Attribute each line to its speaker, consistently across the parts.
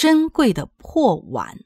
Speaker 1: 珍贵的破碗。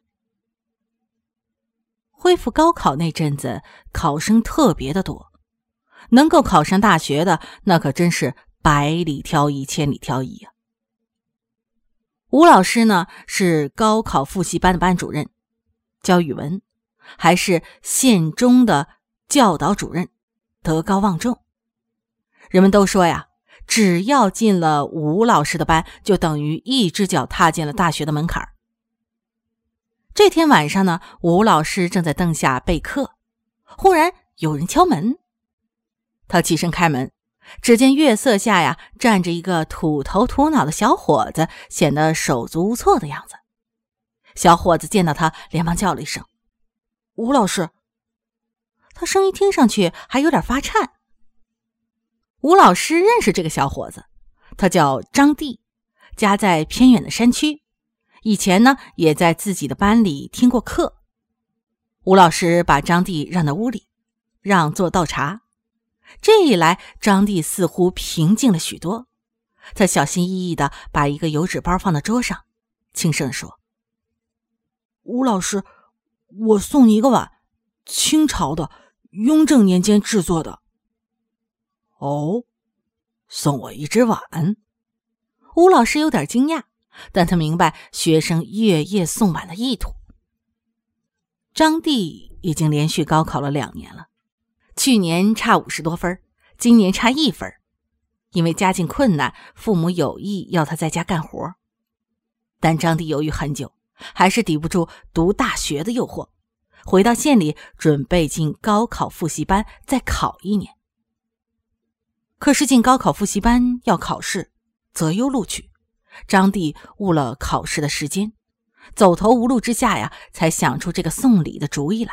Speaker 1: 恢复高考那阵子，考生特别的多，能够考上大学的那可真是百里挑一，千里挑一啊。吴老师呢，是高考复习班的班主任，教语文，还是县中的教导主任，德高望重。人们都说呀，只要进了吴老师的班，就等于一只脚踏进了大学的门槛。这天晚上呢，吴老师正在凳下备课，忽然有人敲门。他起身开门，只见月色下呀，站着一个土头土脑的小伙子，显得手足无措的样子。小伙子见到他，连忙叫了一声：“吴老师。”他声音听上去还有点发颤。吴老师认识这个小伙子，他叫张帝，家在偏远的山区，以前呢也在自己的班里听过课。吴老师把张帝让到屋里，让座倒茶。这一来，张帝似乎平静了许多。他小心翼翼地把一个油纸包放到桌上，轻声说：“吴老师，我送你一个碗，清朝的，雍正年间制作的。”“哦，送我一只碗？”吴老师有点惊讶，但他明白学生月夜送碗的意图。张帝已经连续高考了2年了，去年差50多分，今年差1分。因为家境困难，父母有意要他在家干活。但张帝犹豫很久，还是抵不住读大学的诱惑，回到县里准备进高考复习班再考1年。可是进高考复习班要考试，择优录取，张帝误了考试的时间，走投无路之下呀，才想出这个送礼的主意来。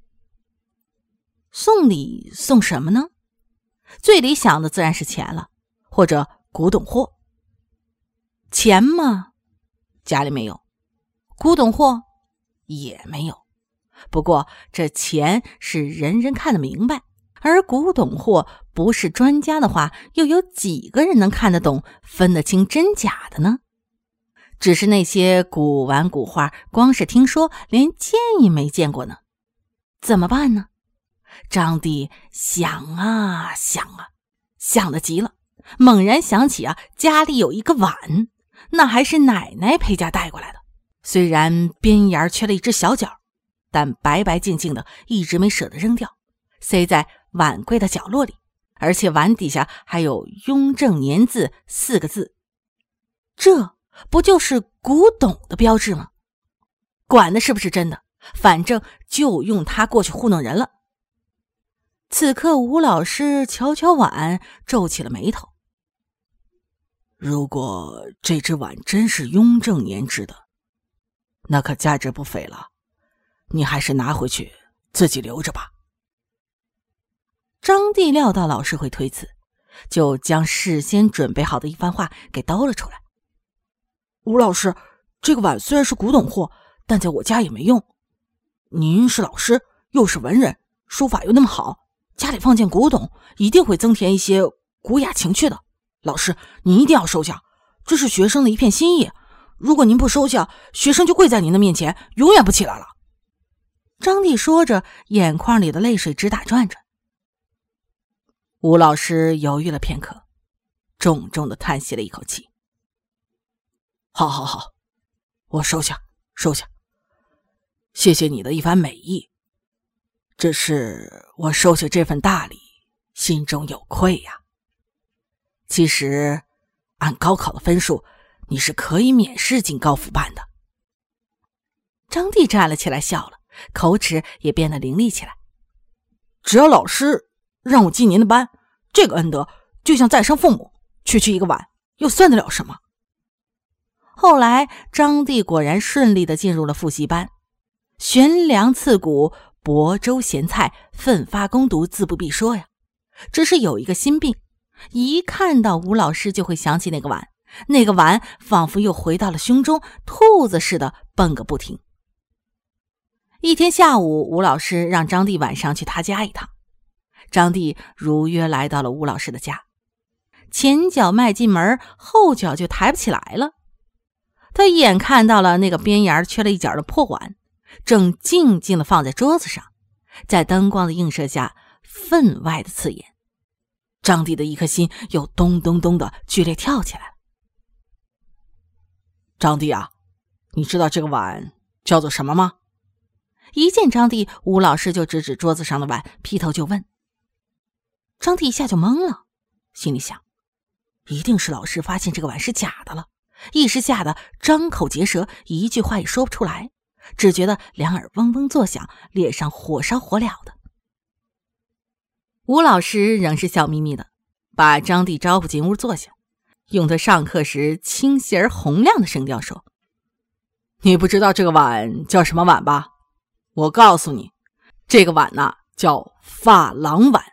Speaker 1: 送礼送什么呢？最理想的自然是钱了，或者古董货。钱嘛，家里没有，古董货也没有。不过这钱是人人看得明白，而古董货不是专家的话，又有几个人能看得懂，分得清真假的呢？只是那些古玩古画，光是听说，连见也没见过呢。怎么办呢？张帝想啊想啊，想得急了，猛然想起家里有一个碗，那还是奶奶陪家带过来的，虽然边沿缺了一只小角，但白白净净的，一直没舍得扔掉，塞在碗柜的角落里，而且碗底下还有雍正年字4个字，这不就是古董的标志吗？管的是不是真的，反正就用它过去糊弄人了。此刻吴老师瞧瞧碗，皱起了眉头。如果这只碗真是雍正年制的，那可价值不菲了，你还是拿回去自己留着吧。张帝料到老师会推辞，就将事先准备好的一番话给兜了出来。吴老师，这个碗虽然是古董货，但在我家也没用。您是老师，又是文人，书法又那么好，家里放件古董，一定会增添一些古雅情趣的。老师，您一定要收下，这是学生的一片心意。如果您不收下，学生就跪在您的面前，永远不起来了。张帝说着，眼眶里的泪水直打转转。吴老师犹豫了片刻，重重地叹息了一口气。好好好，我收下收下，谢谢你的一番美意，只是我收下这份大礼，心中有愧呀。其实按高考的分数，你是可以免试进高复班的。张帝站了起来笑了，口齿也变得伶俐起来。只要老师让我进您的班，这个恩德就像再生父母，区区一个碗又算得了什么？后来张帝果然顺利地进入了复习班，悬梁刺股，亳州咸菜，奋发攻读，自不必说呀。只是有一个心病，一看到吴老师就会想起那个碗，那个碗仿佛又回到了胸中，兔子似的蹦个不停。一天下午，吴老师让张帝晚上去他家一趟。张帝如约来到了吴老师的家，前脚迈进门，后脚就抬不起来了。 他一眼看到了那个边沿缺了一角的破碗，正静静地放在桌子上，在灯光的映射下分外的刺眼。张帝的一颗心又咚咚咚的剧烈跳起来了。
Speaker 2: 张帝啊，你知道这个碗叫做什么吗？
Speaker 1: 一见张帝，吴老师就指指桌子上的碗，劈头就问。张帝一下就懵了，心里想，一定是老师发现这个碗是假的了，一时吓得张口结舌，一句话也说不出来，只觉得两耳嗡嗡作响，脸上火烧火燎的。吴老师仍是笑眯眯的，把张帝招呼进屋坐下，用他上课时清晰而洪亮的声调说：
Speaker 2: 你不知道这个碗叫什么碗吧？我告诉你，这个碗呢，叫珐琅碗。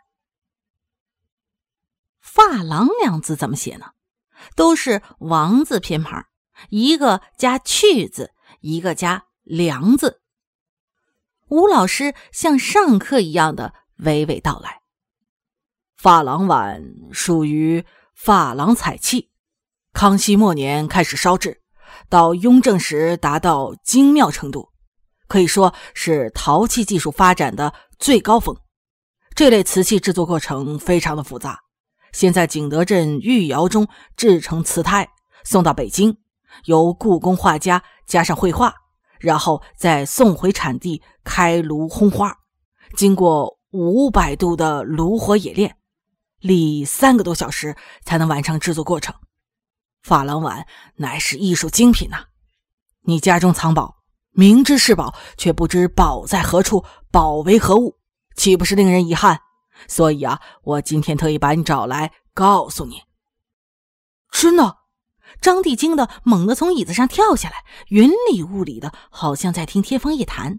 Speaker 1: 珐琅两字怎么写呢？都是王字偏旁，一个加去字，一个加良字。吴老师像上课一样的娓娓道来。
Speaker 2: 珐琅碗属于珐琅彩器，康熙末年开始烧制，到雍正时达到精妙程度，可以说是陶器技术发展的最高峰。这类瓷器制作过程非常的复杂，先在景德镇御窑中制成瓷胎，送到北京，由故宫画家加上绘画，然后再送回产地开炉烘花，经过500度的炉火冶炼，历3个多小时才能完成制作过程。珐琅碗乃是艺术精品啊！你家中藏宝，明知是宝，却不知宝在何处，宝为何物，岂不是令人遗憾？所以啊，我今天特意把你找来告诉你。
Speaker 1: 真的？张帝惊得猛地从椅子上跳下来，云里雾里的，好像在听天方夜谭。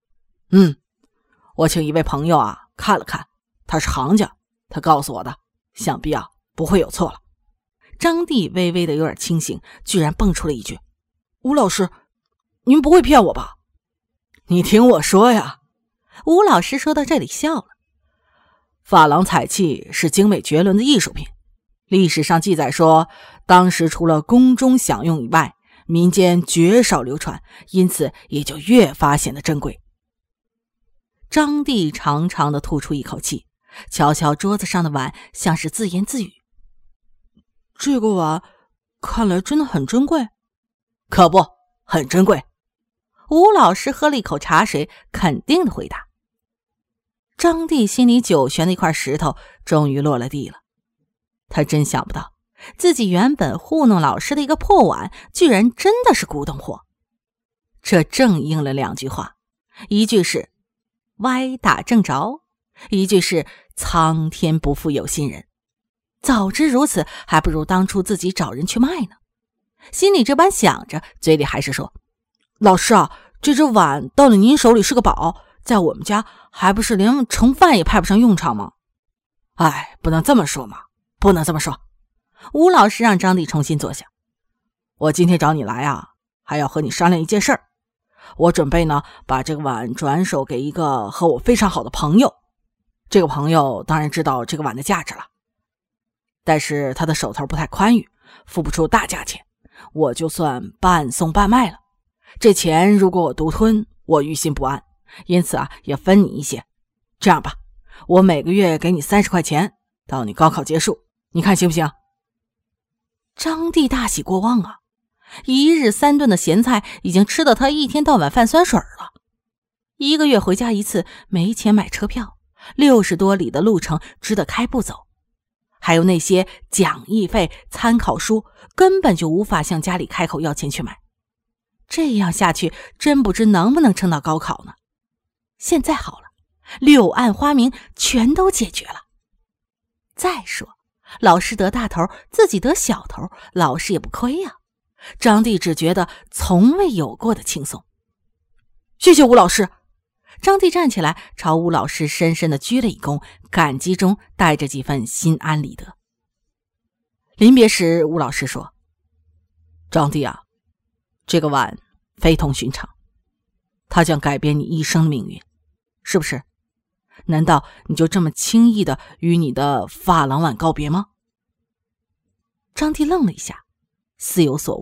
Speaker 2: 我请一位朋友啊看了看，他是行家，他告诉我的，想必啊不会有错了。
Speaker 1: 张帝微微的有点清醒，居然蹦出了一句：
Speaker 2: 吴老师，您不会骗我吧？你听我说呀。
Speaker 1: 吴老师说到这里笑了。
Speaker 2: 珐琅彩器是精美绝伦的艺术品，历史上记载说，当时除了宫中享用以外，民间绝少流传，因此也就越发显得珍贵。
Speaker 1: 张帝长长的吐出一口气，瞧瞧桌子上的碗，像是自言自语：这个碗看来真的很珍贵。
Speaker 2: 可不，很珍贵。
Speaker 1: 吴老师喝了一口茶水，肯定的回答。张帝心里久悬的一块石头终于落了地了。他真想不到，自己原本糊弄老师的一个破碗，居然真的是古董货。这正应了2句话，一句是歪打正着，一句是苍天不负有心人。早知如此，还不如当初自己找人去卖呢。心里这般想着，嘴里还是说：老师啊，这只碗到了您手里是个宝，在我们家还不是连盛饭也派不上用场吗？
Speaker 2: 哎，不能这么说嘛，不能这么说。
Speaker 1: 吴老师让张帝重新坐下。
Speaker 2: 我今天找你来啊，还要和你商量一件事儿。我准备呢，把这个碗转手给一个和我非常好的朋友。这个朋友当然知道这个碗的价值了，但是他的手头不太宽裕，付不出大价钱，我就算半送半卖了。这钱如果我独吞，我于心不安，因此啊，也分你一些。这样吧，我每个月给你30块钱，到你高考结束，你看行不行？
Speaker 1: 张帝大喜过望啊，一日3顿的咸菜已经吃到他一天到晚饭酸水了。1个月回家一次，没钱买车票，60多里的路程只得开步走。还有那些讲义费、参考书，根本就无法向家里开口要钱去买。这样下去，真不知能不能撑到高考呢。现在好了，6案花名全都解决了。再说，老师得大头，自己得小头，老师也不亏啊。张帝只觉得从未有过的轻松。
Speaker 2: 谢谢吴老师。
Speaker 1: 张帝站起来，朝吴老师深深的鞠了一躬，感激中带着几分心安理得。临别时，吴老师说：
Speaker 2: 张帝啊，这个碗非同寻常，它将改变你一生的命运，是不是？难道你就这么轻易的与你的珐琅碗告别吗？
Speaker 1: 张帝愣了一下，似有所悟，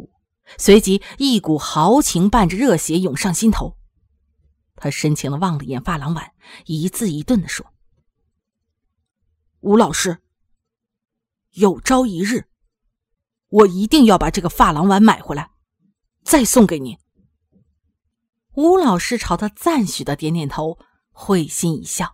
Speaker 1: 随即一股豪情伴着热血涌上心头。他深情地望了一眼发廊碗，一字一顿地说：吴老师，有朝一日我一定要把这个珐琅碗买回来，再送给您。吴老师朝他赞许的点点头，会心一笑。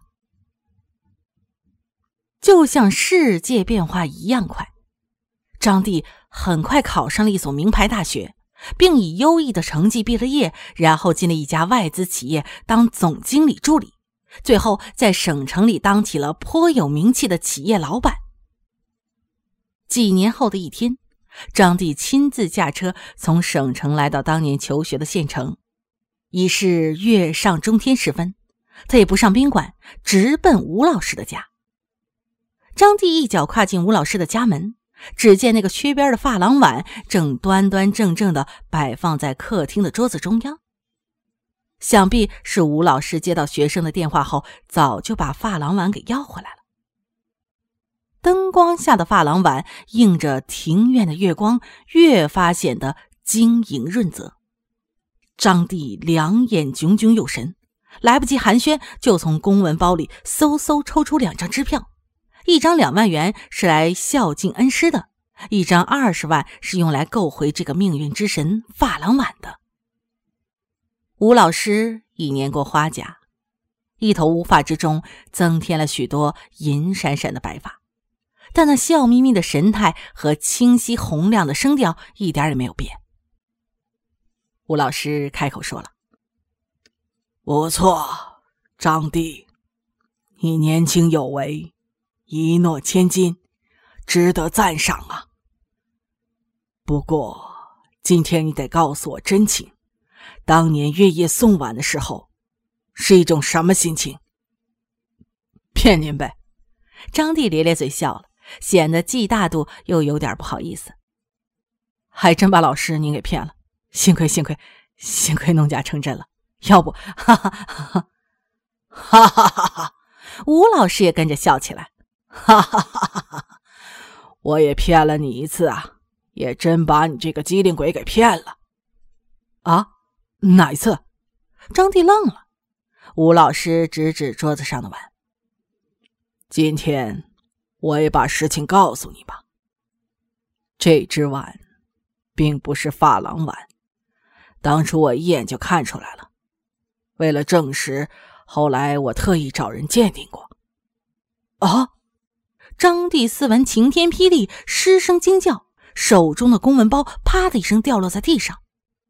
Speaker 1: 就像世界变化一样快，张帝很快考上了一所名牌大学，并以优异的成绩毕了业，然后进了一家外资企业当总经理助理，最后在省城里当起了颇有名气的企业老板。几年后的一天，张帝亲自驾车从省城来到当年求学的县城，已是月上中天时分，他也不上宾馆，直奔吴老师的家。张帝一脚跨进吴老师的家门，只见那个缺边的珐琅碗正端端正正地摆放在客厅的桌子中央。想必是吴老师接到学生的电话后，早就把珐琅碗给要回来了。灯光下的珐琅碗映着庭院的月光，越发显得晶莹润泽。张帝两眼炯炯有神，来不及寒暄，就从公文包里嗖嗖抽出2张支票，一张2万元是来孝敬恩师的，一张20万是用来购回这个命运之神珐琅碗的。吴老师已年过花甲，一头乌发之中增添了许多银闪闪的白发，但那笑眯眯的神态和清晰洪亮的声调一点也没有变。吴老师开口说了：
Speaker 2: 不错，张帝，你年轻有为，一诺千金，值得赞赏啊。不过今天你得告诉我真情，当年月夜送碗的时候是一种什么心情？
Speaker 1: 骗您呗。张帝咧咧嘴笑了，显得既大度又有点不好意思。还真把老师您给骗了，幸亏弄假成真了，要不哈哈哈哈
Speaker 2: 哈哈哈哈！
Speaker 1: 吴老师也跟着笑起来，
Speaker 2: 哈哈哈哈！我也骗了你一次啊，也真把你这个机灵鬼给骗了。
Speaker 1: 啊？哪一次？张帝愣了。吴老师指指桌子上的碗：
Speaker 2: 今天我也把事情告诉你吧。这只碗并不是珐琅碗，当初我一眼就看出来了。为了证实，后来我特意找人鉴定过。
Speaker 1: 啊！张帝斯文晴天霹雳，失声惊叫，手中的公文包啪的一声掉落在地上。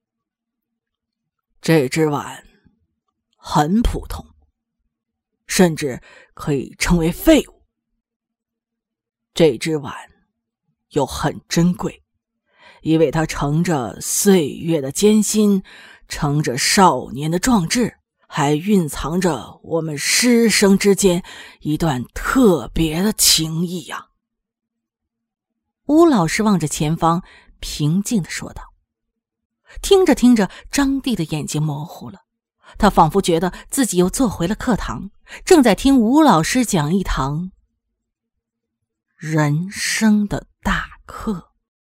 Speaker 2: 这只碗很普通，甚至可以称为废物。这只碗又很珍贵，因为它盛着岁月的艰辛，盛着少年的壮志，还蕴藏着我们师生之间一段特别的情谊呀。
Speaker 1: 吴老师望着前方，平静地说道。听着听着，张帝的眼睛模糊了，他仿佛觉得自己又坐回了课堂，正在听吴老师讲一堂人生的大课。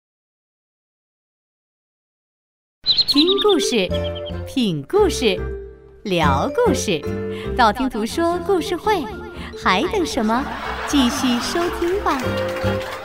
Speaker 3: 听故事，品故事，聊故事，道听途说故事会，还等什么？继续收听吧。